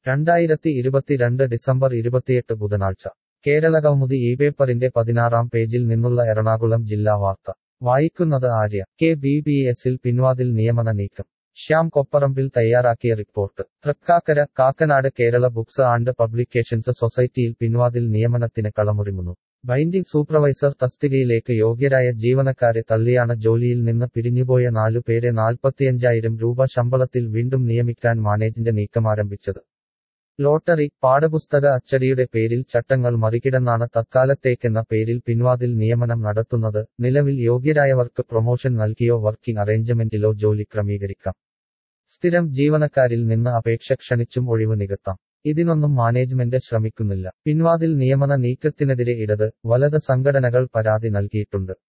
2022 December 28 ബുധനാഴ്ച കേരളകൗമുദി ഈ പേപ്പറിന്റെ 16-ാം പേജിൽ നിന്നുള്ള എറണാകുളം ജില്ലാ വാർത്ത വായിക്കുന്നത് ആര്യ. KBBS-ൽ പിൻവാതിൽ നിയമന നീക്കം. ശ്യാം കൊപ്പറമ്പിൽ തയ്യാറാക്കിയ report. Thrikkakara, Kakkanad Kerala books and publications സൊസൈറ്റിയിൽ പിൻവാതിൽ നിയമനത്തിന് കളമൊരുങ്ങുന്നു. ബൈൻഡിംഗ് സൂപ്പർവൈസർ തസ്തികയിലേക്ക് യോഗ്യരായ ജീവനക്കാരെ തള്ളിയാണ് ജോലിയിൽ നിന്ന് പിരിഞ്ഞുപോയ 4 പേരെ 45,000 രൂപ ശമ്പളത്തിൽ വീണ്ടും നിയമിക്കാൻ മാനേജ്മെന്റ് നീക്കമാരംഭിച്ചത്. ലോട്ടറി, പാഠപുസ്തക അച്ചടിയുടെ പേരിൽ ചട്ടങ്ങൾ മറികടന്നാണ് തത്കാലത്തേക്കെന്ന പേരിൽ പിൻവാതിൽ നിയമനം നടത്തുന്നത്. നിലവിൽ യോഗ്യരായവർക്ക് പ്രൊമോഷൻ നൽകിയോ വർക്കിംഗ് അറേഞ്ച്മെന്റിലോ ജോലി ക്രമീകരിക്കാം. സ്ഥിരം ജീവനക്കാരിൽ നിന്ന് അപേക്ഷ ക്ഷണിച്ചും ഒഴിവ് നികത്താം. ഇതിനൊന്നും മാനേജ്മെന്റ് ശ്രമിക്കുന്നില്ല. പിൻവാതിൽ നിയമന നീക്കത്തിനെതിരെ ഇടത്, വലത് സംഘടനകൾ പരാതി നൽകിയിട്ടുണ്ട്.